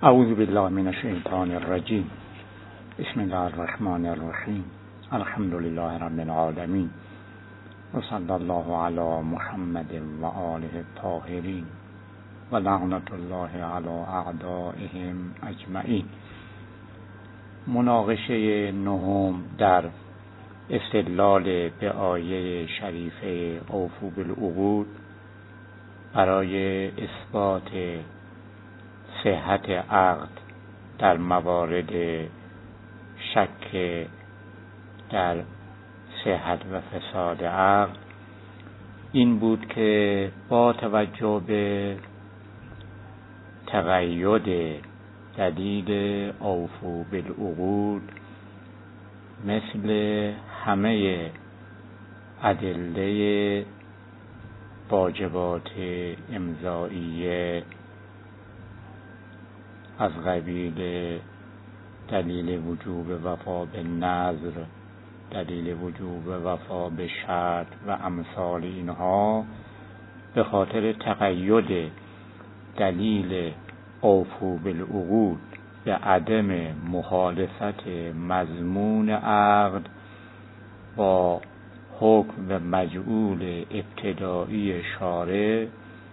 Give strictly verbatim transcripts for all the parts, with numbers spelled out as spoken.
اعوذ بالله من الشیطان الرجیم. بسم الله الرحمن الرحیم. الحمد لله رب العالمین و صلی الله علی محمد و آله الطاهرین و لعنت الله علی اعدائهم اجمعین. مناقشه نهم در استدلال به آیه شریفه اوفوا بالعقود برای اثبات صحت عقد در موارد شک در صحت و فساد عقد این بود که با توجه به تقید دلیل اوفوا بالعقود مثل همه ادله واجبات امضائیه از قبیل دلیل وجوب وفا به نذر، دلیل وجوب وفا به شرط و امثال اینها، به خاطر تقید دلیل اوفوا بالعقود به عدم مخالفت مضمون عقد با حکم و مجعول ابتدایی شارع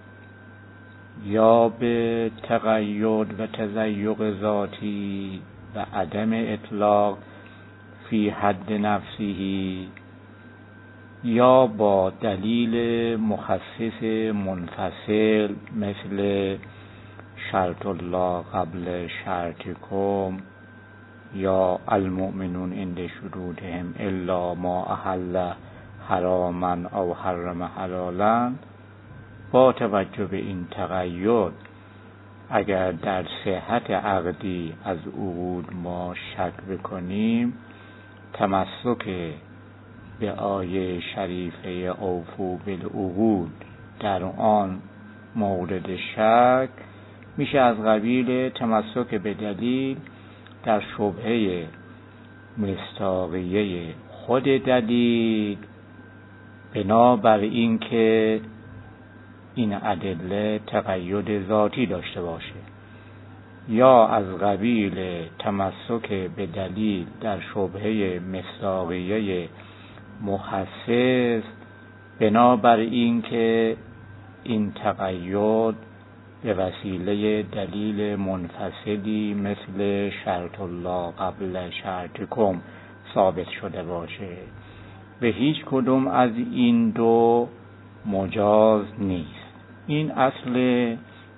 یا به تقید و تضیق ذاتی و عدم اطلاق فی حد نفسه یا با دلیل مخصص منفصل مثل شرط الله قبل شرطکم یا المؤمنون عند شروطهم الا ما احل حراما او حرم حلالا. با توجه به این تقید اگر در صحت عقدی از عقود ما شک بکنیم، تمسک به آیه شریفه اوفوا بالعقود در آن مورد شک میشه از قبیل تمسک به دلیل در شبهه مصداقیه خود دلیل، بنابر این که این ادله تقید ذاتی داشته باشه، یا از قبیل تمسک به دلیل در شبهه مصداقیه مخصص، بنابر این که این تقید به وسیله دلیل منفصلی مثل شرط الله قبل شرطکم ثابت شده باشه. به هیچ کدوم از این دو مجاز نیست. این اصل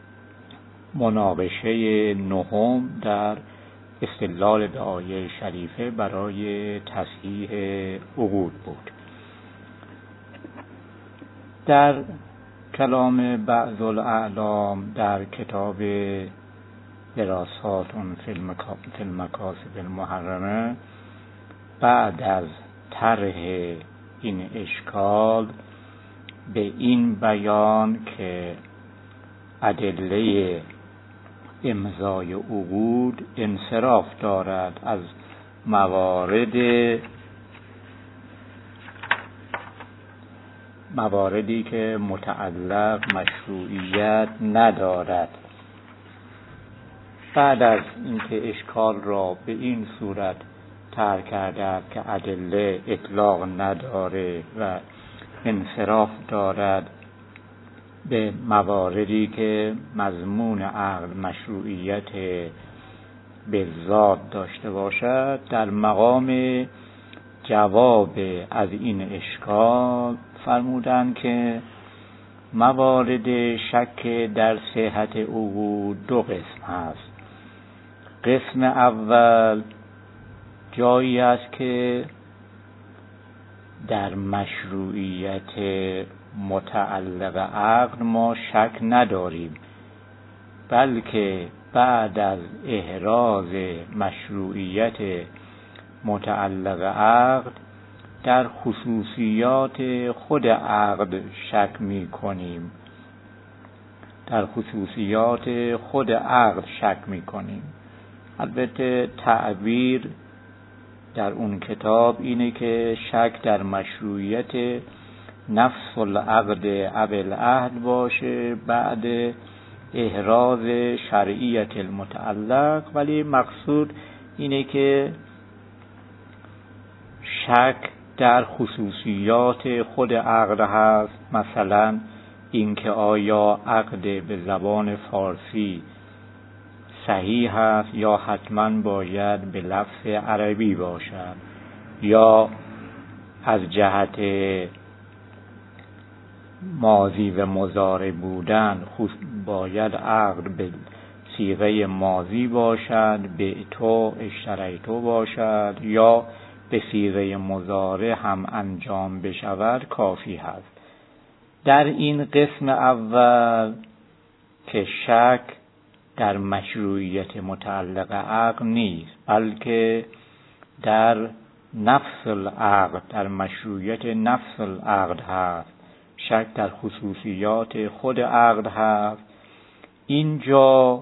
مناقشه نهم در استدلال به آیه شریفه برای تصحیح عقود بود. در کلام بعض الاعلام در کتاب دراسات فی المکاسب المحرمه بعد از طرح این اشکال به این بیان که ادله امضای عقود انصراف دارد از موارد مواردی که متعلق مشروعیت ندارد. بعد از اینکه اشکال را به این صورت طرح کرده که ادله اطلاق نداره و انصراف دارد به مواردی که مضمون عقد مشروعیت به ذات داشته باشد، در مقام جواب از این اشکال فرمودند که موارد شک در صحت عقود دو قسم هست. قسم اول جایی است که در مشروعیت متعلق عقد ما شک نداریم، بلکه بعد از احراز مشروعیت متعلق عقد در خصوصیات خود عقد شک می کنیم در خصوصیات خود عقد شک می کنیم. البته تعبیر در اون کتاب اینه که شک در مشروعیت نفس العقد او العهد باشه بعد احراز شرعیت المتعلق، ولی مقصود اینه که شک در خصوصیات خود عقد هست. مثلا اینکه آیا عقد به زبان فارسی صحیح هست یا حتما باید به لفظ عربی باشد، یا از جهت ماضی و مضارع بودن باید عقد به صیغه ماضی باشد، به تو اشتریتو باشد، یا به صیغه مضارع هم انجام بشود کافی هست. در این قسم اول که شک در مشروعیت متعلق عقد نیست، بلکه در نفس العقد، در مشروعیت نفس العقد هست، شک در خصوصیات خود عقد هست، اینجا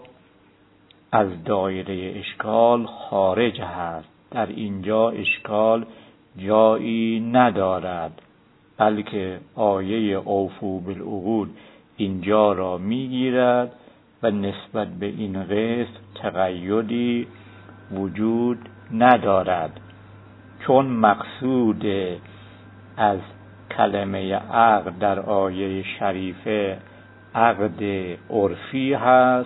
از دایره اشکال خارج هست. در اینجا اشکال جایی ندارد، بلکه آیه اوفوا بالعقود اینجا را میگیرد و نسبت به این قسم تقیدی وجود ندارد، چون مقصود از کلمه عقد در آیه شریفه عقد عرفی هست.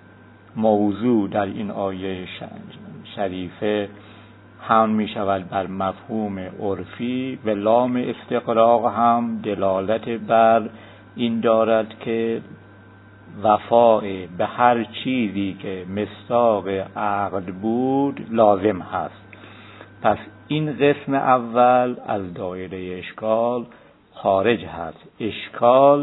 موضوع در این آیه شریفه هم می شود بر مفهوم عرفی و لام استقراق هم دلالت بر این دارد که وفاء به هر چیزی که مصداق عقد بود لازم هست. پس این قسم اول از دایره اشکال خارج هست. اشکال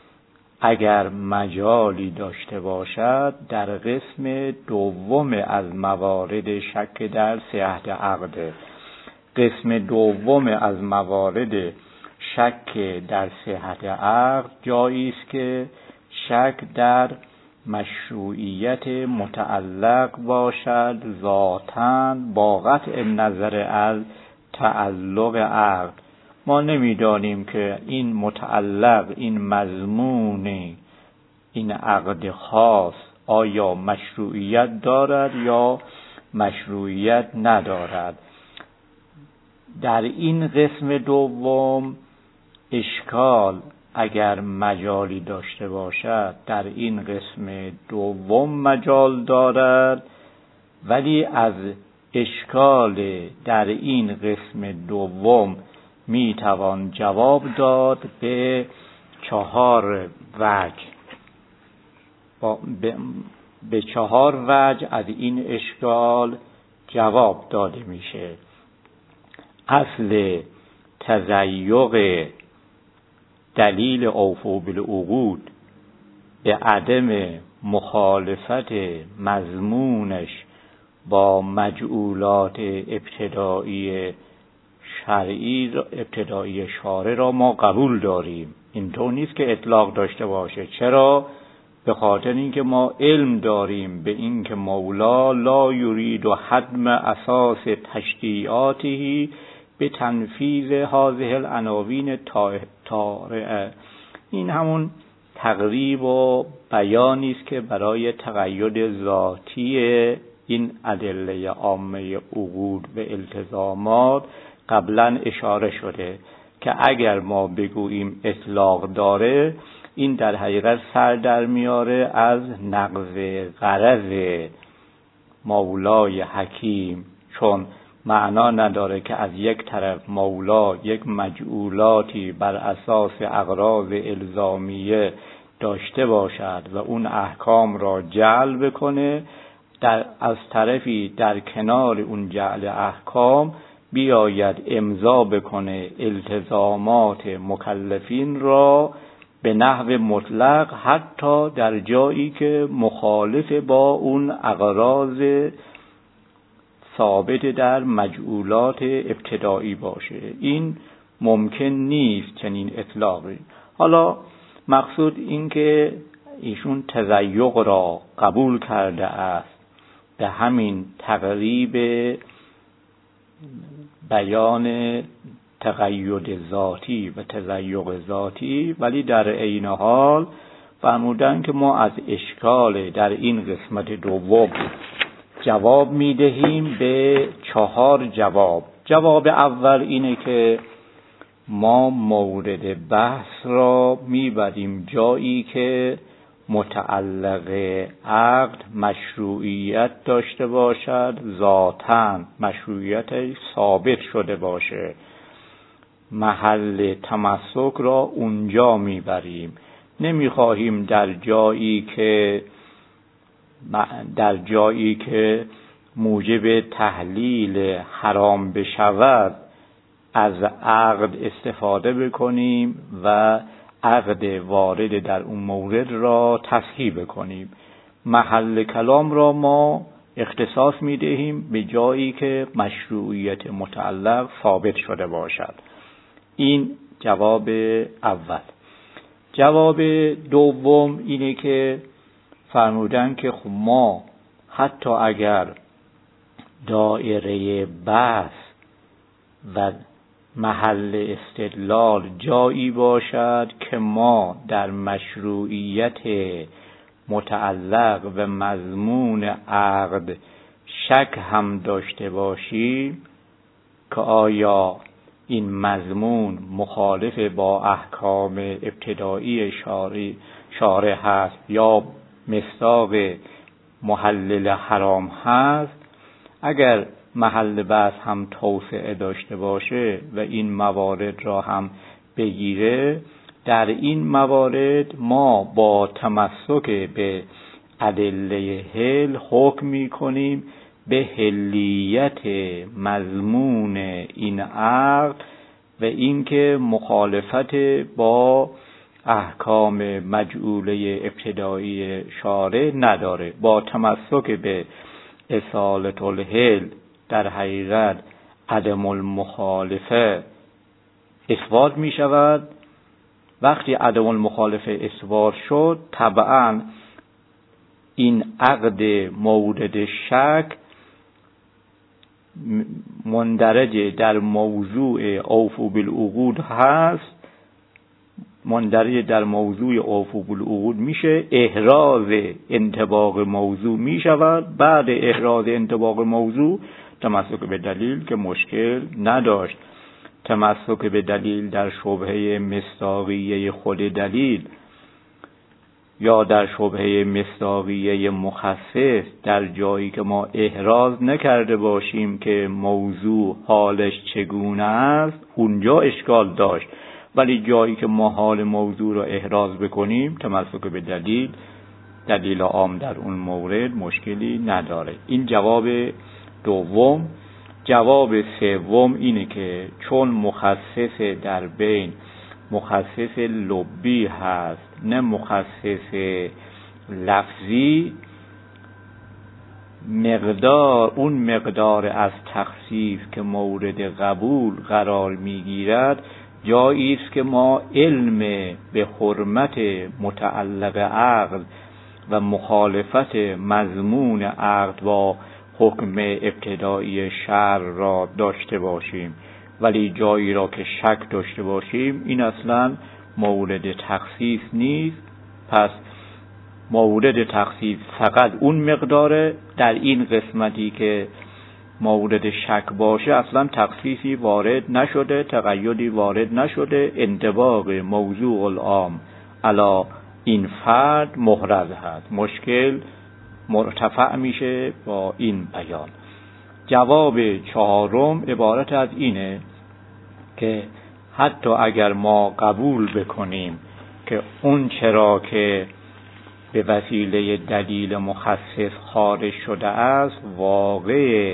اگر مجالی داشته باشد در قسم دوم از موارد شک در صحت عقد. قسم دوم از موارد شک در صحت عقد جایی است که شک در مشروعیت متعلق باشد ذاتاً با قطع نظر از تعلق عقد. ما نمیدانیم که این متعلق، این مضمون این عقد خاص آیا مشروعیت دارد یا مشروعیت ندارد. در این قسم دوم اشکال اگر مجالی داشته باشد در این قسم دوم مجال دارد، ولی از اشکال در این قسم دوم می توان جواب داد به چهار وجه. به, به چهار وجه از این اشکال جواب داده میشه. اصل تضیق دلیل اوفوا بالعقود به عدم مخالفت مضمونش با مجعولات ابتدایی شرعی ابتدایی شارع را ما قبول داریم. اینطور نیست که اطلاق داشته باشه. چرا؟ به خاطر اینکه ما علم داریم به اینکه مولا لا یرید و حدم اساس تشریعاته به تنفیذ هذه العناوین طارئه. این همون تقریب و بیانی است که برای تقید ذاتی این ادله عامه عقود و التزامات قبلا اشاره شده که اگر ما بگوییم اطلاق داره، این در حقیقت سر در میاره از نقض غرض مولای حکیم، چون معنا نداره که از یک طرف مولا یک مجعولاتی بر اساس اغراض الزامیه داشته باشد و اون احکام را جعل بکنه، در از طرفی در کنار اون جعل احکام بیاید امضا بکنه التزامات مکلفین را به نحو مطلق، حتی در جایی که مخالف با اون اغراض ثابت در مجعولات ابتدایی باشه. این ممکن نیست چنین اطلاقی. حالا مقصود این که ایشون تضیق را قبول کرده است به همین تقریب بیان تقید ذاتی و تضیق ذاتی، ولی در عین حال فرمودن که ما از اشکال در این قسمت دوم جواب میدهیم به چهار جواب. جواب اول اینه که ما مورد بحث را میبریم جایی که متعلق عقد مشروعیت داشته باشد، ذاتاً مشروعیت ثابت شده باشه. محل تمسک را اونجا میبریم. نمیخواهیم در جایی که در جایی که موجب تحلیل حرام بشود از عقد استفاده بکنیم و عقد وارد در اون مورد را تصحیح بکنیم. محل کلام را ما اختصاص میدهیم به جایی که مشروعیت متعلق ثابت شده باشد. این جواب اول. جواب دوم اینه که فرمودن که خب ما حتی اگر دایره بحث و محل استدلال جایی باشد که ما در مشروعیت متعلق و مضمون عقد شک هم داشته باشیم که آیا این مضمون مخالف با احکام ابتدایی شارع شارع هست یا مصداق محلل حرام هست، اگر محل بحث هم توسعه داشته باشه و این موارد را هم بگیره، در این موارد ما با تمسک به ادله حل حکم می‌کنیم به حلیت مضمون این عقد و اینکه مخالفت با احکام مجعوله ابتدایی شارع نداره. با تمسک به اصالت الحل در حقیقت عدم المخالفه اثبات می شود. وقتی عدم المخالفه اثبات شد، طبعا این عقد مورد شک مندرج در موضوع اوفوا بالعقود هست، مندرج در موضوع اوفوا بالعقود میشه، احراز انطباق موضوع میشود. بعد احراز انطباق موضوع تمسک به دلیل که مشکل نداشت. تمسک به دلیل در شبهه مصداقیه خود دلیل یا در شبهه مصداقیه مخصص در جایی که ما احراز نکرده باشیم که موضوع حالش چگونه است، اونجا اشکال داشت. ولی جایی که ما حال موضوع را احراز بکنیم، تمسک به دلیل دلیل عام در اون مورد مشکلی نداره. این جواب دوم. جواب سوم اینه که چون مخصص در بین مخصص لبی هست نه مخصص لفظی، مقدار اون مقدار از تخصیص که مورد قبول قرار میگیرد جایی است که ما علم به حرمت متعلق عقد و مخالفت مضمون عقد با حکم ابتدایی شرع را داشته باشیم. ولی جایی را که شک داشته باشیم، این اصلا مورد تخصیص نیست. پس مورد تخصیص فقط اون مقداره. در این قسمتی که مورد شک باشه اصلا تخصیصی وارد نشده، تقییدی وارد نشده، انطباق موضوع العام علی این فرد محرز هست. مشکل مرتفع میشه با این بیان. جواب چهارم عبارت از اینه که حتی اگر ما قبول بکنیم که اون چرا که به وسیله دلیل مخصص خارج شده است واقع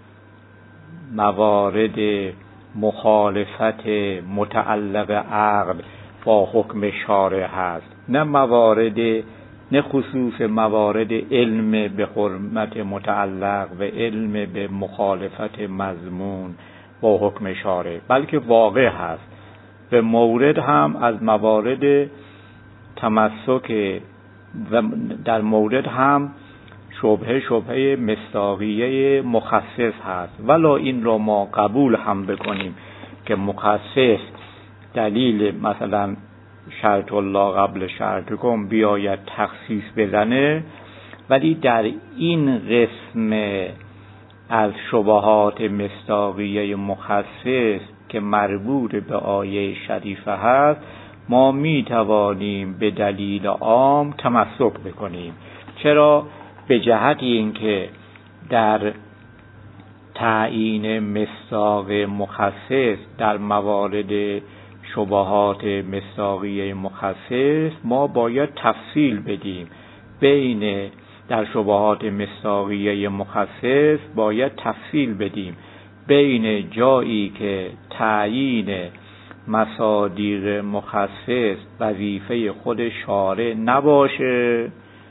موارد مخالفت متعلق عقد با حکم شارع هست، نه موارد نه خصوص موارد علم به حرمت متعلق و علم به مخالفت مضمون با حکم شارع، بلکه واقع هست. و مورد هم از موارد تمسک و در مورد هم شبهه شبهه مصداقیه مخصص هست. ولا این را ما قبول هم بکنیم که مخصص دلیل مثلا شرط الله قبل شرطکم بیاید تخصیص بزنه، ولی در این قسم از شبهات مصداقیه مخصص که مربوط به آیه شریفه هست ما می توانیم به دلیل عام تمسک بکنیم. چرا؟ به جهت اینکه در تعیین مصداق مخصص در موارد شبهات مصداقیه مخصص ما باید تفصیل بدیم. بین در شبهات مصداقیه مخصص باید تفصیل بدیم بین جایی که تعیین مصادیق مخصص وظیفه خود شارع نباشه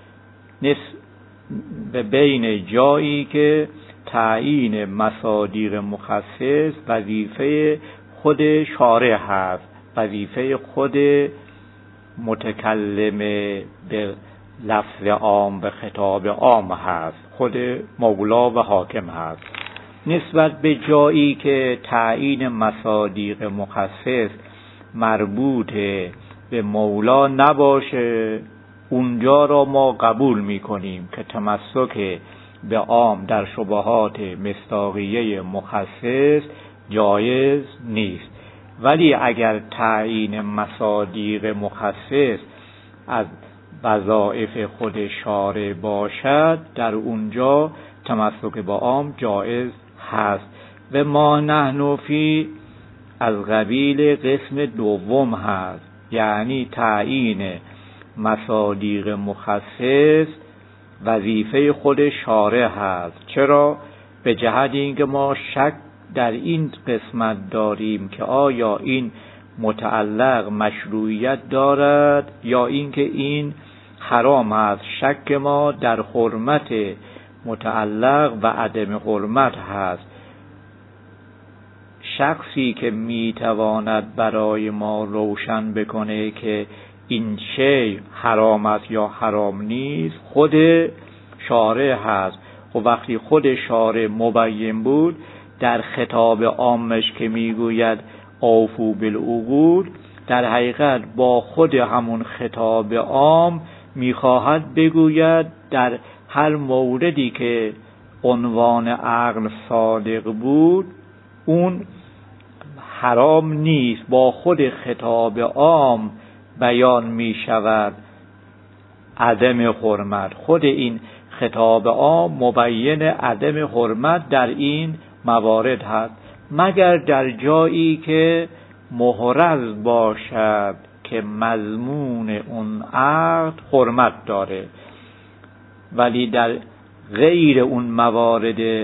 به بین جایی که تعیین مصادیق مخصص وظیفه خود شارع هست، وظیفه خود متکلم به لفظ عام به خطاب عام هست، خود مولا و حاکم هست. نسبت به جایی که تعیین مصادیق مخصص مربوط به مولا نباشه اونجا را ما قبول میکنیم که تمسک به عام در شبهات مصداقیه مخصص جایز نیست. ولی اگر تعیین مصادیق مخصص از وظایف خود شارع باشد در اونجا تمسک به عام جایز هست و ما نحن فی از قبیل قسم دوم هست، یعنی تعیین مصادیق مخصص وظیفه خود شارع هست. چرا؟ به جهت اینکه ما شک در این قسمت داریم که آیا این متعلق مشروعیت دارد یا اینکه این حرام است. شک ما در حرمت متعلق و عدم حرمت هست. شخصی که میتواند برای ما روشن بکنه که این شی حرام است یا حرام نیست خود شارع هست. و وقتی خود شارع مبین بود در خطاب عامش که میگوید اوفو بالعقود در حقیقت با خود همون خطاب عام میخواهد بگوید در هر موردی که عنوان عقل صادق بود اون حرام نیست، با خود خطاب عام بیان می شود عدم حرمت. خود این خطاب عام مبین عدم حرمت در این موارد هست، مگر در جایی که محرز باشد که مضمون اون عقد حرمت داره. ولی در غیر اون موارد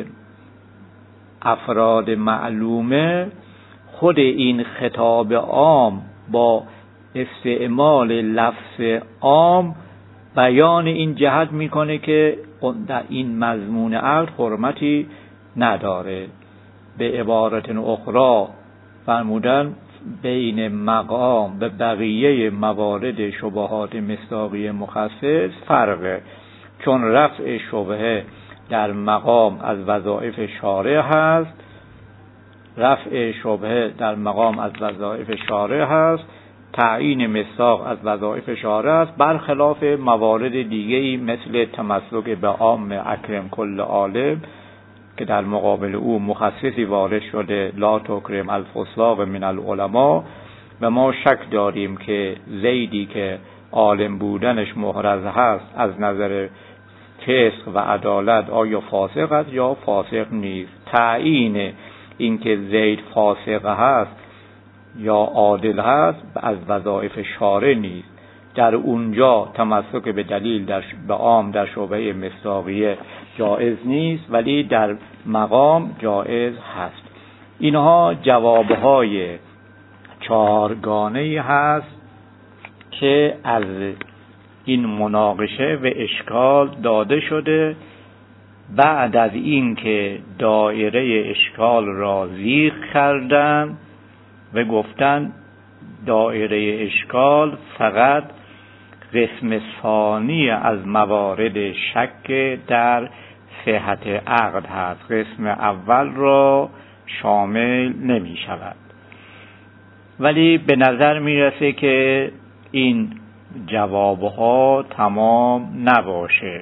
افراد معلومه خود این خطاب عام با استعمال لفظ عام بیان این جهت میکنه که در این مضمون عقد حرمتی نداره. به عبارت اخرى فرمودن بین مقام و بقیه موارد شبهات مصداقی مخصص فرقه، چون رفع شبهه در مقام از وظایف شارع هست، رفع شبهه در مقام از وظایف شارع هست، تعیین مصداق از وظایف شارع است، برخلاف موارد دیگه‌ای مثل تمسک به عام اکرم کل عالم که در مقابل او مخصصی وارد شده لا تکرم الفساق من العلماء و ما شک داریم که زیدی که عالم بودنش محرز هست از نظر فسق و عدالت آیا فاسق است یا فاسق نیست. تعیین اینکه زید فاسق هست یا عادل هست از وظایف شارع نیست. در اونجا تمسک به دلیل در به عام در شبهه مصداقیه جائز نیست، ولی در مقام جائز هست. اینها جوابهای چهارگانه‌ای هست که از این مناقشه و اشکال داده شده. بعد از این که دایره اشکال را زیغ کردن و گفتن دایره اشکال فقط قسم ثانی از موارد شک در صحت عقد هست، قسم اول را شامل نمی شود. ولی به نظر می رسه که این جوابها تمام نباشه.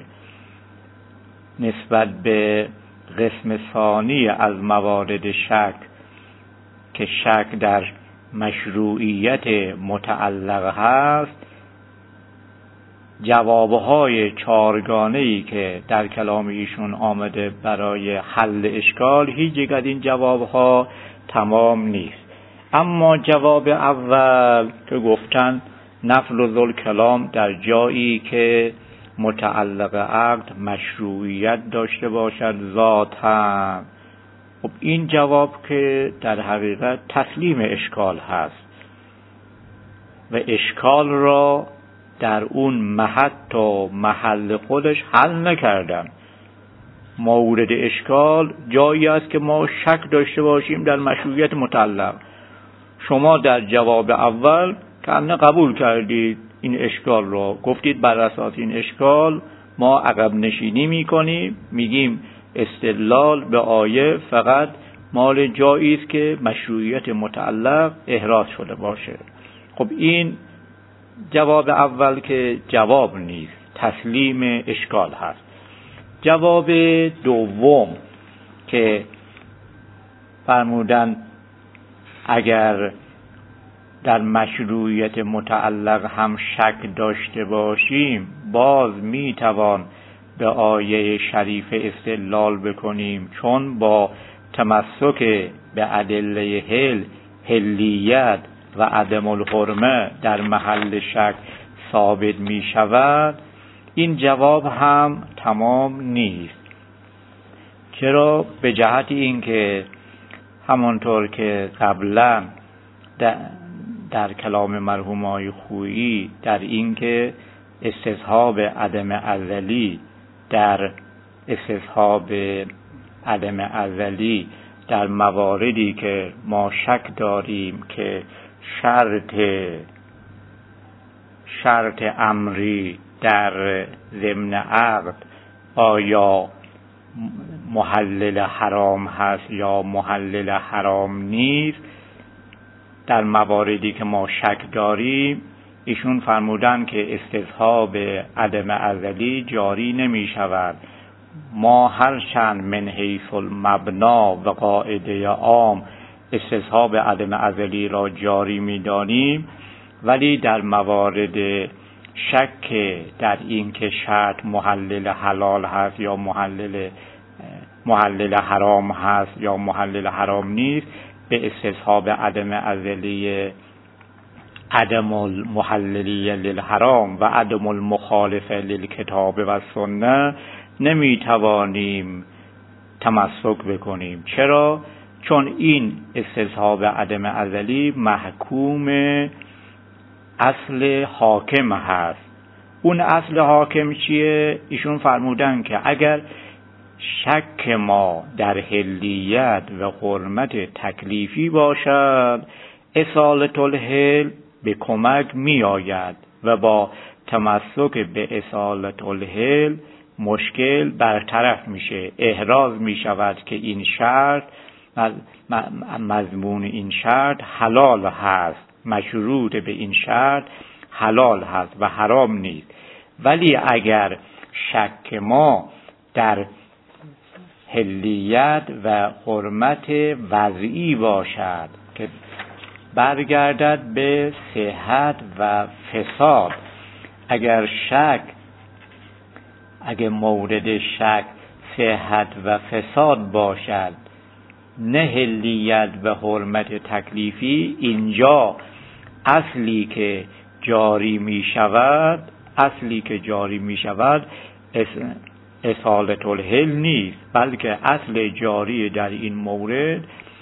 نسبت به قسم ثانی از موارد شک که شک در مشروعیت متعلق هست، جوابهای چارگانه‌ای که در کلام ایشون آمده برای حل اشکال، هیچ یک از این جوابها تمام نیست. اما جواب اول که گفتن نفل ذل کلام در جایی که متعلق عقد مشروعیت داشته باشد ذاتاً، خب این جواب که در حقیقت تسلیم اشکال هست و اشکال را در اون محط و محل خودش حل نکردن. مورد اشکال جایی است که ما شک داشته باشیم در مشروعیت متعلق. شما در جواب اول کنه قبول کردید این اشکال رو، گفتید بر اساس این اشکال ما عقب نشینی میکنیم، میگیم استدلال به آیه فقط مال جایی است که مشروعیت متعلق احراز شده باشه. خب این جواب اول که جواب نیست، تسلیم اشکال هست. جواب دوم که فرمودن اگر در مشروعیت متعلق هم شک داشته باشیم باز میتوان به آیه شریف استدلال بکنیم، چون با تمسک به ادله حل، حلیت و عدم الحرمه در محل شک ثابت می شود. این جواب هم تمام نیست. چرا؟ به جهت این که همانطور که قبلا در, در کلام مرحوم آقای خویی در این که استصحاب عدم ازلی در استصحاب عدم ازلی در مواردی که ما شک داریم که شرط شرط امری در ضمن عقد آیا محلل حرام هست یا محلل حرام نیست، در مواردی که ما شک داریم ایشون فرمودن که استصحاب عدم ازلی جاری نمی شود. ما هرچند من حیث المبنا و قاعده عام استصحاب عدم ازلی را جاری می دانیم، ولی در موارد شک در این که شرط محلل حلال هست یا محلل محلل حرام هست یا محلل حرام نیست، به استصحاب عدم ازلی عدم المحللی للحرام و عدم المخالفه للکتاب و سنت نمیتوانیم تمسک بکنیم. چرا؟ چون این استصحاب عدم ازلی محکوم اصل حاکم هست. اون اصل حاکم چیه؟ ایشون فرمودن که اگر شک ما در حلیت و حرمت تکلیفی باشد، اصالت الحل به کمک می آید و با تمسک به اصالت الحل مشکل برطرف میشه. احراز می شود که این شرط مضمون این شرط حلال هست، مشروط به این شرط حلال هست و حرام نیست. ولی اگر شک ما در حلیت و حرمت وضعی باشد که برگردد به صحت و فساد، اگر شک اگر مورد شک صحت و فساد باشد نه حلیت و حرمت تکلیفی، اینجا اصلی که جاری می شود اصلی که جاری می شود اصالت الحل نیست، بلکه اصل جاری در این مورد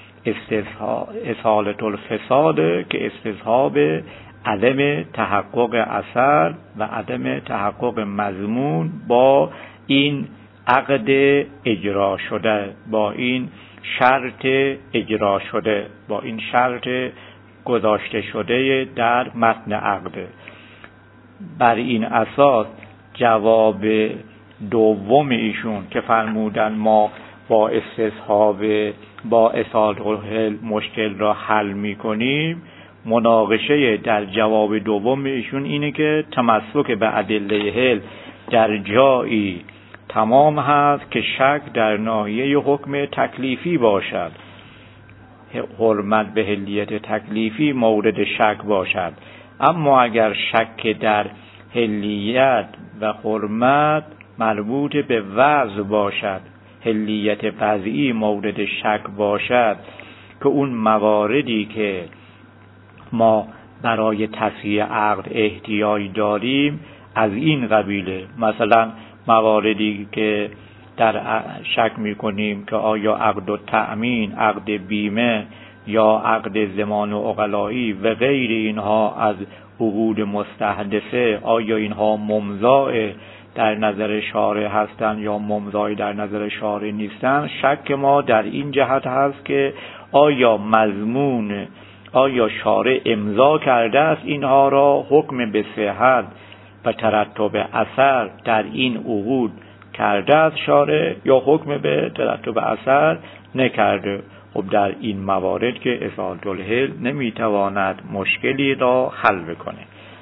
اصالت الفساد که استصحاب عدم تحقق اثر و عدم تحقق مضمون با این عقد اجرا شده، با این شرط اجرا شده، با این شرط گذاشته شده در متن عقد. بر این اساس جواب دوم ایشون که فرمودن ما با استصحاب با اصالت الحل مشکل را حل می کنیم، مناقشه در جواب دوم ایشون اینه که تمسک به ادله حل در جایی تمام هست که شک در ناحیه حکم تکلیفی باشد، حرمت به حلیت تکلیفی مورد شک باشد. اما اگر شک در حلیت و حرمت مربوط به وضع باشد، حلیت وضعی مورد شک باشد که اون مواردی که ما برای تصحیح عقد احتیاج داریم از این قبیله، مثلا مواردی که در شک میکنیم که آیا عقد التأمین، عقد بیمه یا عقد ضمان عقلایی و غیر اینها از عقود مستحدثه، آیا اینها ممضاء در نظر شارع هستند یا ممضای در نظر شارع نیستند. شک ما در این جهت هست که آیا مضمون، آیا شارع امضا کرده است اینها را، حکم به صحت و ترتب اثر در این عقود کرده است شارع یا حکم به ترتب اثر نکرده. خب در این موارد که اصالة الحل نمیتواند مشکلی را حل بکنه.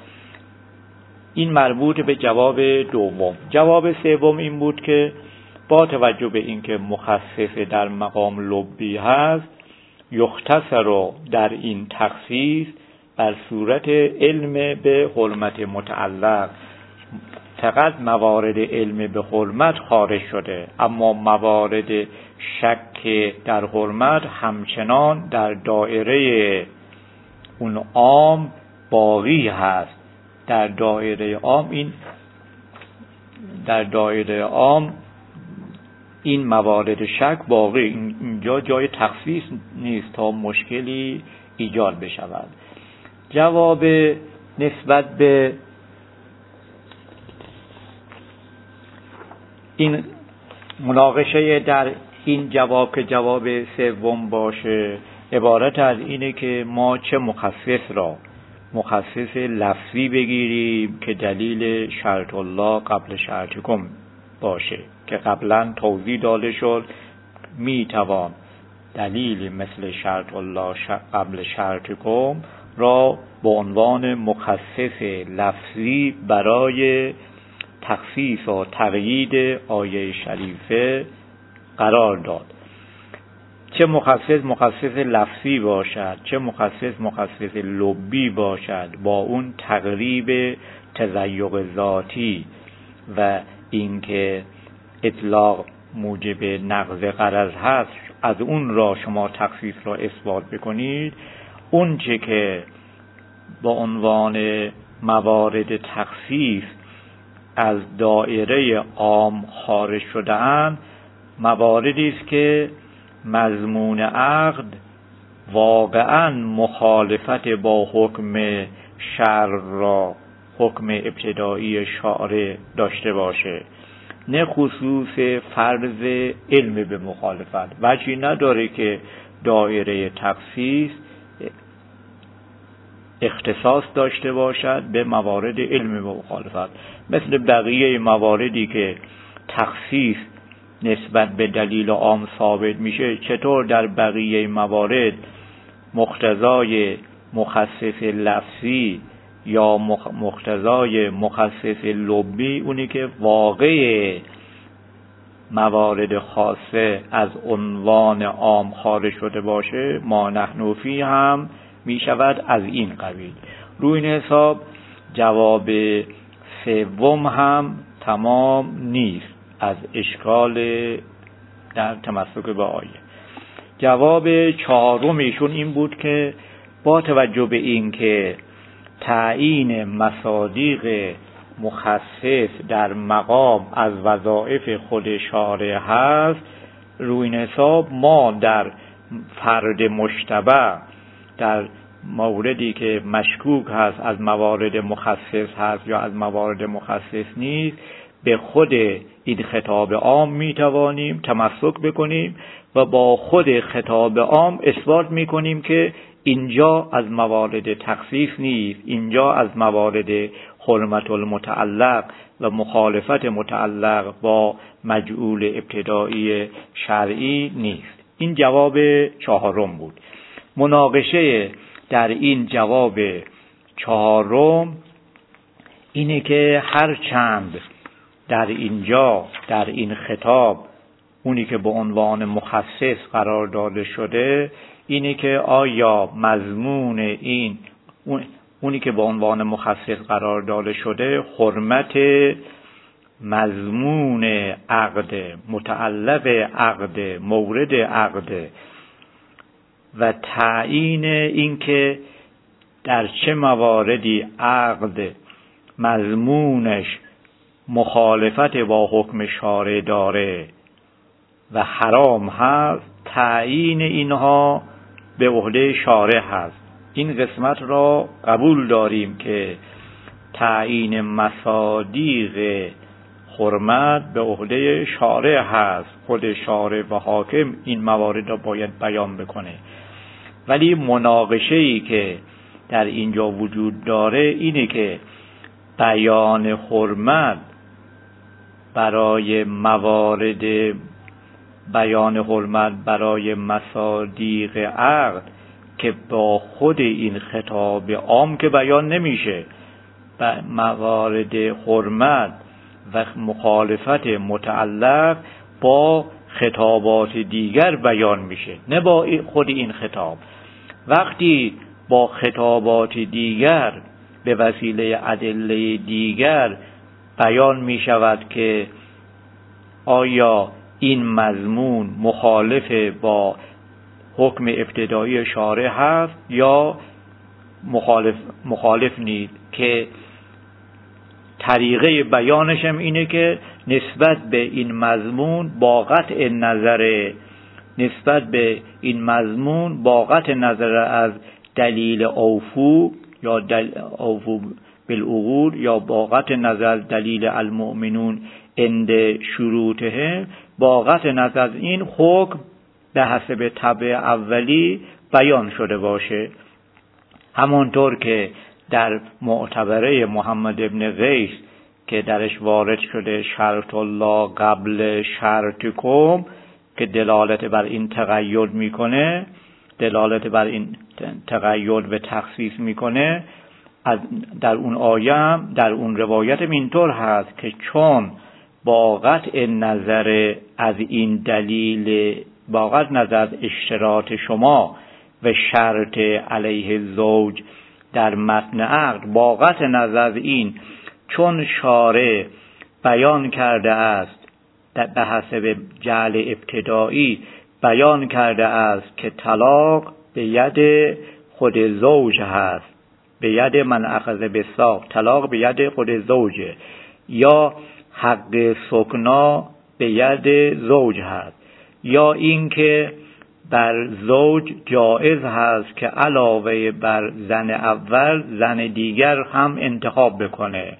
این مربوط به جواب دوم. جواب سوم این بود که با توجه به اینکه مخصص در مقام لبی هست، یختصر در این تخصیص بر صورت علم به حرمت متعلق. فقط موارد علم به حرمت خارج شده، اما موارد شک در حرمت همچنان در دایره اون عام باقی هست. در دایره عام این در دایره عام این موارد شک باقی، اینجا جای تخصیص نیست تا مشکلی ایجاد بشود. جواب نسبت به این مناقشه در این جواب که جواب سوم باشه عبارت از اینه که ما چه مخصص را مخصص لفظی بگیریم که دلیل شرط الله قبل شرطکم باشه، که قبلا توضیح داده شد میتوان دلیل مثل شرط الله قبل شرطکم را به عنوان مخصص لفظی برای تخصیص و تقیید آیه شریفه قرار داد. چه مخصص مخصص لفظی باشد، چه مخصص مخصص لبی باشد، با اون تقریب تضیق ذاتی و اینکه اطلاق موجب نقض غرض هست، از اون را شما تخصیص را اثبات بکنید. اون چه که با عنوان موارد تخصیص از دایره عام خارج شده اند، مواردی است که مضمون عقد واقعا مخالفت با حکم شرع را، حکم ابتدایی شارع داشته باشه، نه خصوص فرض علم به مخالفت. وجهی نداره که دایره تخصیص اختصاص داشته باشد به موارد علم به مخالفت، مثل بقیه مواردی که تخصیص نسبت به دلیل عام ثابت میشه. چطور در بقیه موارد مقتضای مخصص لفظی یا مقتضای مخصص لبی، اونی که واقع موارد خاصه از عنوان عام خارج شده باشه، ما نحن فی هم می شود از این قبیل. روی این حساب جواب سوم هم تمام نیست از اشکال در تمسک به آیه. جواب چهارم ایشون این بود که با توجه به این که تعیین مصادیق مخصص در مقام از وظایف خود شارع هست، روی این حساب ما در فرد مشتبه، در موردی که مشکوک هست از موارد مخصص هست یا از موارد مخصص نیست، به خود این خطاب عام میتوانیم تمسک بکنیم و با خود خطاب عام اثبات میکنیم که اینجا از موارد تخصیص نیست، اینجا از موارد حرمت المتعلق و مخالفت متعلق با مجعول ابتدایی شرعی نیست. این جواب چهارم بود. مناقشه در این جواب چهارم اینه که هر چند در اینجا در این خطاب اونی که به عنوان مخصص قرار داده شده اینه که آیا مضمون این اونی که به عنوان مخصص قرار داده شده حرمت مضمون عقد، متعلق عقد، مورد عقد و تعیین این که در چه مواردی عقد مضمونش مخالفت با حکم شارع داره و حرام هست، تعیین اینها به عهده شارع هست. این قسمت را قبول داریم که تعیین مصادیق حرمت به عهده شارع هست، خود شارع و حاکم این موارد را باید بیان بکنه. ولی مناقشه‌ای که در اینجا وجود داره اینه که بیان حرمت برای موارد بیان حرمت برای مصادیق عقد که با خود این خطاب عام که بیان نمیشه، موارد حرمت و مخالفت متعلق با خطابات دیگر بیان میشه، نه با خود این خطاب. وقتی با خطابات دیگر به وسیله ادله دیگر بیان میشود که آیا این مضمون مخالف با حکم ابتدایی شارع هست یا مخالف مخالف نیست، که طریقه بیانش هم اینه که نسبت به این مضمون با قطع نظر نسبت به این مضمون با قطع نظر از دلیل اوفو یا دل اوفو بالعقود یا با قطع نظر دلیل المؤمنون عند شروطه، با قطع نظر این حکم به حسب طبع اولی بیان شده باشه. همانطور که در معتبره محمد ابن قیس که درش وارد شده شرط الله قبل شرطکم که دلالت بر این تقید میکنه، دلالت بر این تقید و تخصیص میکنه، از در اون آیه هم در اون روایت اینطور هست که چون با قطع نظر از این دلیل با قطع نظر اشتراط شما و شرط علیه زوج در متن عقد، با قطع نظر این چون شارع بیان کرده است به حسب جعل ابتدایی بیان کرده است که طلاق به ید خود زوج هست، به ید من اخذ بالساق، طلاق به ید خود زوجه، یا حق سکنا به ید زوج هست، یا اینکه بر زوج جایز هست که علاوه بر زن اول زن دیگر هم انتخاب بکنه.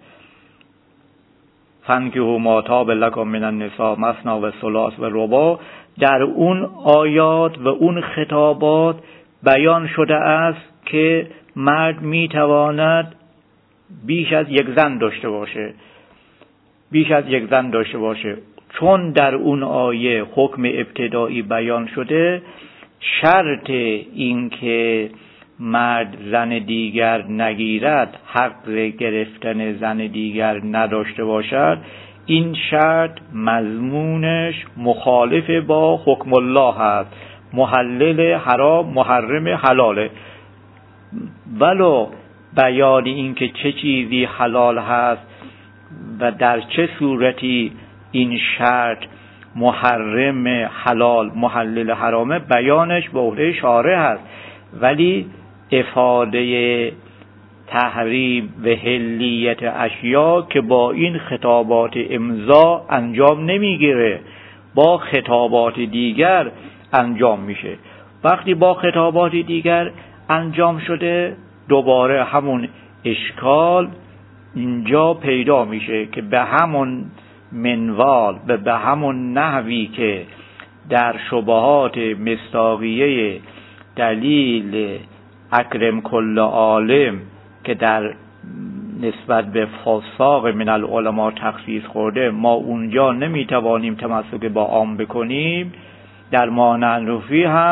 فانکحوا ما طاب لکم من النساء مثنی و ثلاث و رباع، در اون آیات و اون خطابات بیان شده است که مرد میتواند بیش از یک زن داشته باشه بیش از یک زن داشته باشه چون در اون آیه حکم ابتدایی بیان شده، شرط این که مرد زن دیگر نگیرد، حق گرفتن زن دیگر نداشته باشد، این شرط مضمونش مخالف با حکم الله هست، محلل حرام محرم حلاله. ولو بیان این که چه چیزی حلال هست و در چه صورتی این شرط محرم حلال محلل حرامه، بیانش به عهده شارع هست، ولی افاده تحریم و حلیت اشیا که با این خطابات امضا انجام نمیگیره، با خطابات دیگر انجام میشه. وقتی با خطابات دیگر انجام شده، دوباره همون اشکال اینجا پیدا میشه که به همون منوال و به همون نحوی که در شبهات مصداقیه دلیل اکرم کل عالم که در نسبت به فساق من العلماء تخصیص خورده، ما اونجا نمیتوانیم تمسک با عام بکنیم، در مانع رفی هم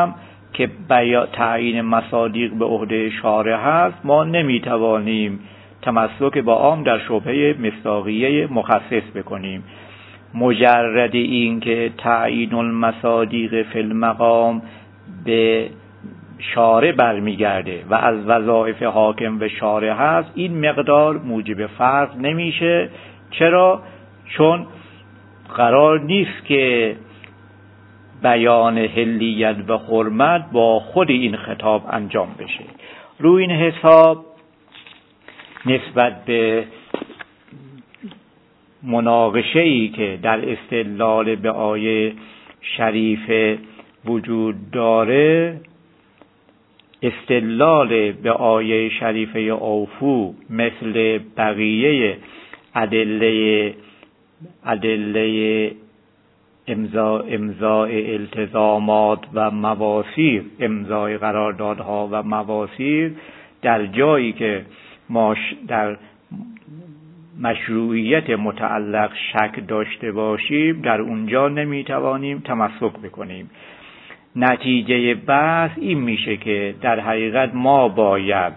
که تعیین مصادیق به عهده شارع هست، ما نمیتوانیم تمسک با عام در شبهه مصداقیه مخصص بکنیم. مجرد این که تعیین المصادیق فی المقام به شارع برمیگرده و از وظایف حاکم به شارع هست، این مقدار موجب فرق نمیشه. چرا؟ چون قرار نیست که بیان حلیت و حرمت با خود این خطاب انجام بشه. روی این حساب نسبت به مناقشه‌ای که در استدلال به آیه شریفه وجود داره، استدلال به آیه شریفه اوفو مثل بقیه ادله ادله امضاء امضاء التزامات و مواسیر، امضاء قراردادها و مواسیر، در جایی که ما در مشروعیت متعلق شک داشته باشیم، در اونجا نمیتوانیم تمسک بکنیم. نتیجه بحث این میشه که در حقیقت ما باید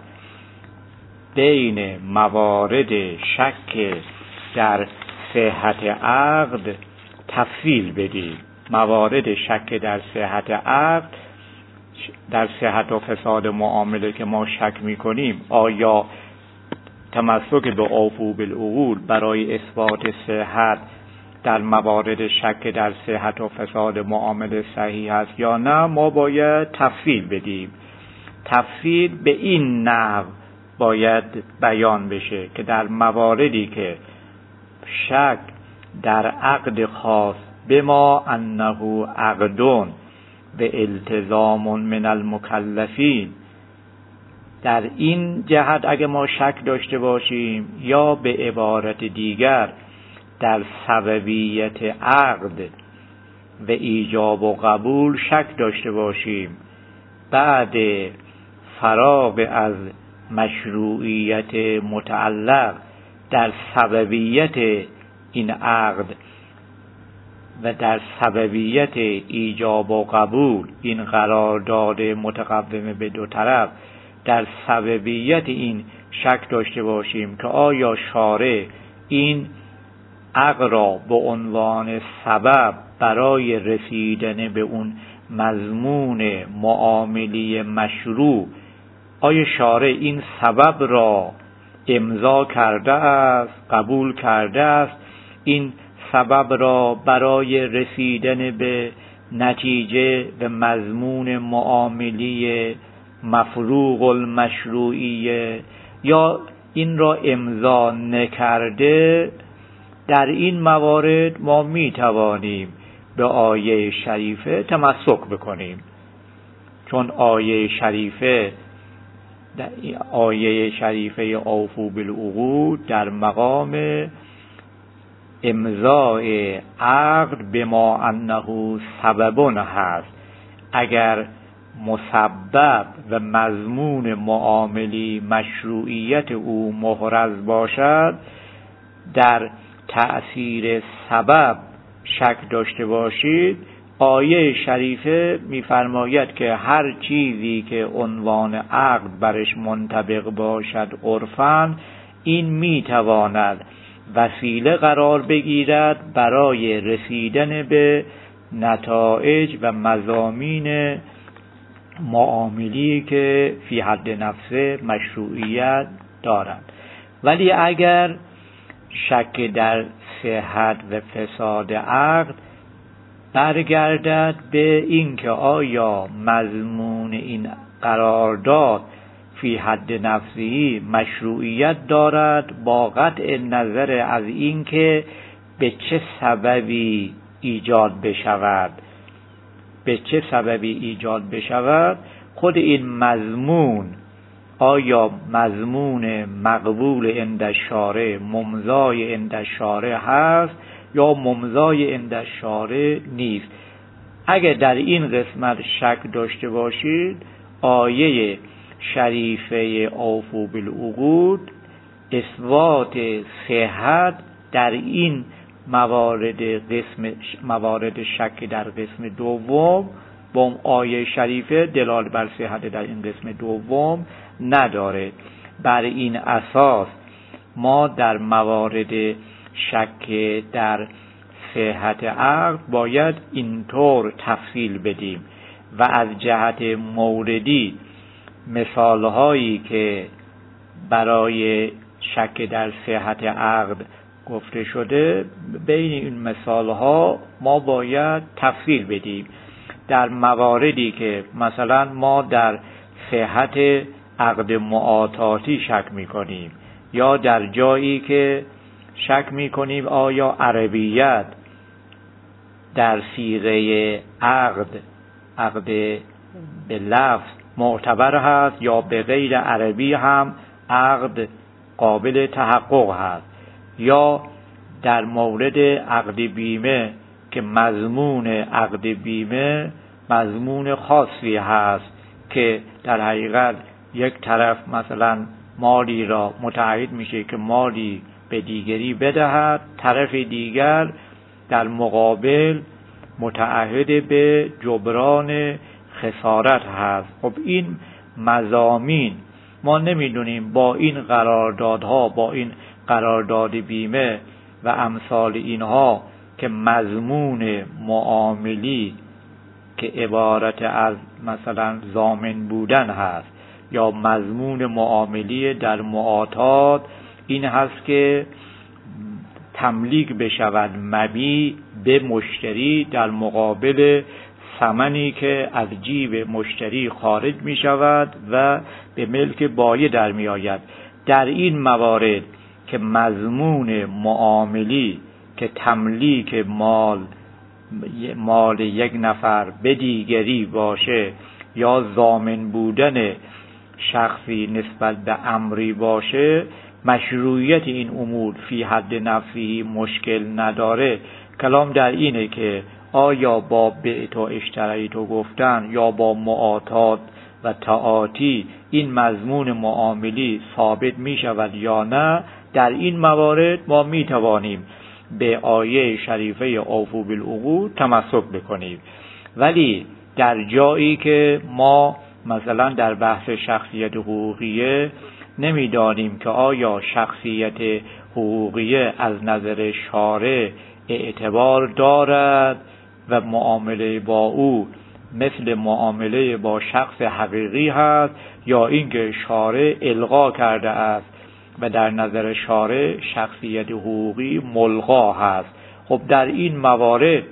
بین موارد شک در صحت عقد تفصیل بدیم. موارد شک در صحت عقد، در صحت و فساد معامله که ما شک میکنیم، آیا تمسک به اوفو بالعقول برای اثبات صحت در موارد شک در صحت و فساد معامله صحیح است یا نه، ما باید تفصیل بدیم. تفصیل به این نحو باید بیان بشه که در مواردی که شک در عقد خاص بما انه عقدون به التزام من المکلفین، در این جهت اگه ما شک داشته باشیم، یا به عبارت دیگر در سببیت عقد و ایجاب و قبول شک داشته باشیم، بعد فراغ از مشروعیت متعلق در سببیت این عقد و در سببیت ایجاب و قبول این قرارداد متقدم به دو طرف، در سببیت این شک داشته باشیم که آیا شارع این عقد را به عنوان سبب برای رسیدن به اون مضمون معاملی مشروع، آیا شارع این سبب را امضا کرده است، قبول کرده است، این سبب را برای رسیدن به نتیجه و مضمون معاملی مفروغ المشروعیه، یا این را امضا نکرده. در این موارد ما می توانیم به آیه شریفه تمسک بکنیم، چون آیه شریفه آیه شریفه اوفو بالعقود در مقام امضای عقد بما انه سببون هست. اگر مسبب و مضمون معاملی مشروعیت او محرز باشد، در تأثیر سبب شک داشته باشید، آیه شریفه می‌فرماید که هر چیزی که عنوان عقد برش منطبق باشد عرفاً، این میتواند وسیله قرار بگیرد برای رسیدن به نتایج و مضامین معاملی که فی حد نفسه مشروعیت دارد. ولی اگر شک در صحت و فساد عقد برگردد به این که آیا مضمون این قرارداد فی حد نفسه مشروعیت دارد، با قطع نظر از این که به چه سببی ایجاد بشود به چه سببی ایجاد بشود خود این مضمون آیا مضمون مقبول عند الشارع ممضای عند الشارع هست یا ممضای عند الشارع نیست. اگر در این قسمت شک داشته باشید، آیه شریفه اوفو بالعقود اثبات صحت در این موارد قسم موارد شک در قسم دوم با اون آیه شریفه دلالت بر صحت در این قسم دوم نداره. بر این اساس ما در موارد شک در صحت عقد باید اینطور تفصیل بدیم و از جهت موردی مثالهایی که برای شک در صحت عقد گفته شده بین این مثالها ما باید تفصیل بدیم. در مواردی که مثلا ما در صحت عقد معاطاتی شک می‌کنیم یا در جایی که شک می‌کنیم آیا عربیت در صیغه عقد عقد به لفظ معتبر هست یا به غیر عربی هم عقد قابل تحقق هست، یا در مورد عقد بیمه که مضمون عقد بیمه مضمون خاصی هست که در حقیقت یک طرف مثلا مالی را متعهد میشه که مالی به دیگری بدهد، طرف دیگر در مقابل متعهد به جبران خسارت هست. خب این مضامین ما نمیدونیم با این قراردادها، با این قرارداد بیمه و امثال اینها که مضمون معاملی که عبارت از مثلا ضامن بودن هست یا مضمون معاملی در معاطات این هست که تملیک بشود مبیع به مشتری در مقابل ثمنی که از جیب مشتری خارج می شود و به ملک بایع در می آید. در این موارد که مضمون معاملی که تملیک مال مال یک نفر به دیگری باشه یا ضامن بودن شخصی نسبت به امری باشه، مشروعیت این امور فی حد نفسی مشکل نداره. کلام در اینه که آیا با بیع و اشتریت و گفتن یا با معاطات و تعاطی این مضمون معاملی ثابت می شود یا نه. در این موارد ما می توانیم به آیه شریفه اوفوا بالعقود تمسک بکنیم، ولی در جایی که ما مثلا در بحث شخصیت حقوقیه نمیدانیم که آیا شخصیت حقوقیه از نظر شارع اعتبار دارد و معامله با او مثل معامله با شخص حقیقی هست یا اینکه شارع الغا کرده است و در نظر شارع شخصیت حقوقی ملغا هست. خب در این موارد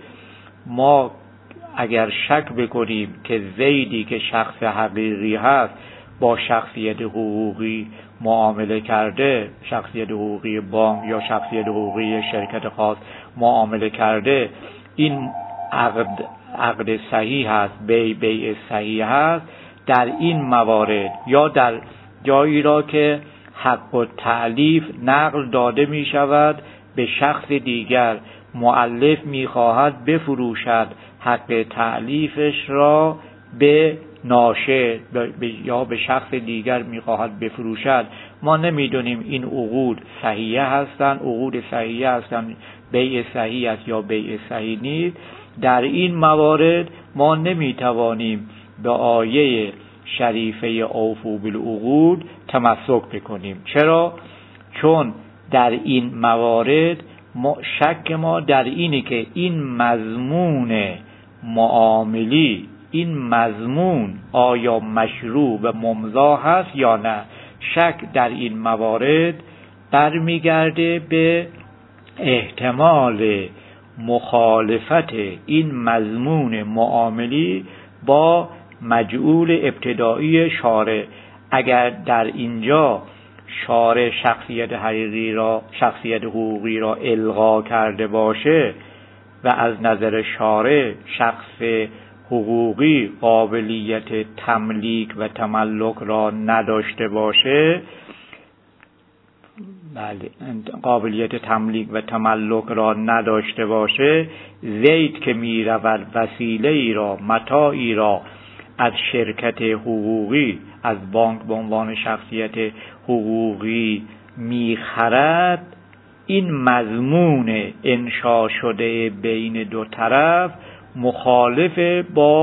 ما اگر شک بکنیم که زیدی که شخص حقیقی هست با شخصیت حقوقی معامله کرده، شخصیت حقوقی بانک یا شخصیت حقوقی شرکت خاص معامله کرده، این عقد عقد صحیح هست، بیع بیع صحیح هست، در این موارد یا در جایی را که حق و تألیف نقل داده می شود به شخص دیگر، مؤلف می خواهد بفروشد حق تألیفش را به ناشر یا به شخص دیگر می خواهد بفروشد، ما نمیدونیم این عقود صحیح هستند، عقود صحیح هستند، بیع صحیح است یا بیع صحیح نیست. در این موارد ما نمی توانیم به آیه شریفه اوفوا بالعقود تمسک بکنیم. چرا؟ چون در این موارد ما شک ما در اینه که این مضمون معاملی، این مضمون آیا مشروع و ممضی هست یا نه. شک در این موارد برمیگرده به احتمال مخالفت این مضمون معاملی با مجعول ابتدایی شارع. اگر در اینجا شارع شخصیت حقیقی را، شخصیت حقوقی را الغا کرده باشه و از نظر شارع شخص حقوقی قابلیت تملیک و تملک را نداشته باشه، بله قابلیت تملیک و تملک را نداشته باشه، زید که می رود وسیله ای را، متاعی را از شرکت حقوقی، از بانک به عنوان شخصیت حقوقی می خرد، این مضمون انشا شده بین دو طرف مخالف با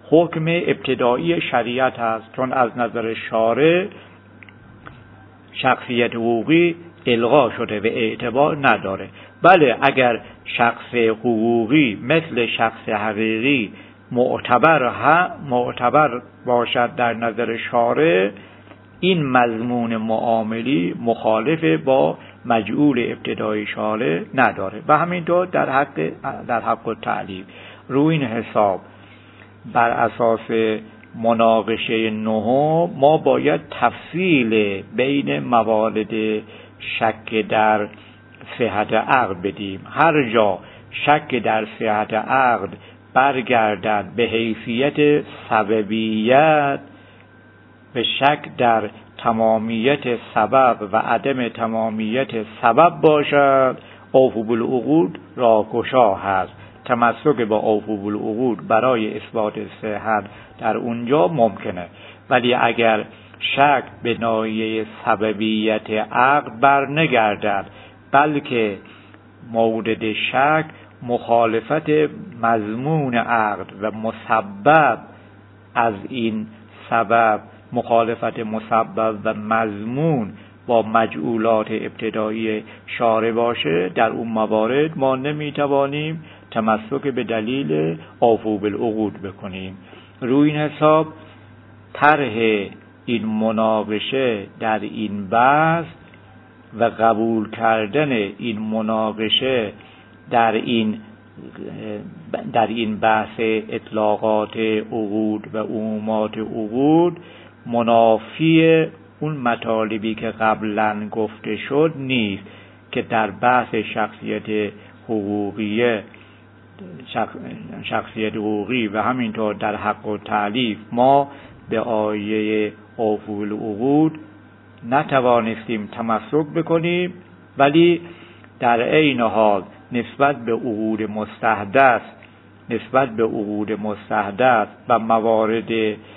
حکم ابتدایی شریعت هست، چون از نظر شارع شخصیت حقوقی الغا شده و اعتبار نداره. بله اگر شخص حقوقی مثل شخص حقیقی معتبر ها معتبر باشد در نظر شارع، این مضمون معاملی مخالف با مجعول ابتدای شارع نداره. و همینطور در حق در حق التعلیم. روی این حساب بر اساس مناقشه نهم ما باید تفصیل بین موارد شک در صحت عقد بدیم. هر جا شک در صحت عقد برگردد به حیثیت سببیت و شک در تمامیت سبب و عدم تمامیت سبب باشد، اوفوا بالعقود راهگشا هست. تمسک با اوفوا بالعقود برای اثبات صحت در اونجا ممکنه. ولی اگر شک به ناحیه سببیت عقد بر نگردد، بلکه مورد شک مخالفت مضمون عقد و مسبب از این سبب، مخالفت مسبب و مضمون با مجعولات ابتدایی شارع باشه، در اون موارد ما نمیتوانیم تمسک به دلیل اوفوا بالعقود بکنیم. روی این حساب طرح این مناقشه در این بحث و قبول کردن این مناقشه در این در این بحث اطلاقات عقود و عمومات عقود منافی اون مطالبی که قبلا گفته شد نیست که در بحث شخصیت حقوقی شخصیت حقوقی و همینطور در حق التعلیف ما به آیه اوفوا بالعقود نتوانستیم تمسک بکنیم، ولی در عین حال نسبت به عقود مستحدث نسبت به عقود مستحدث و موارد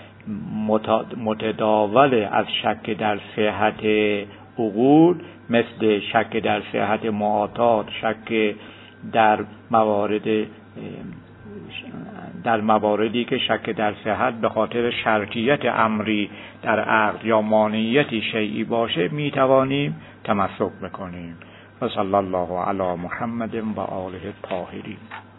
متداول از شک در صحت عقود مثل شک در صحت معاطات، شک در موارد در مواردی که شک در صحت به خاطر شرطیت امری در عقد یا مانعیتی شیئی باشه می توانیم تمسک بکنیم. و صلی الله علی محمد و آله الطاهرین.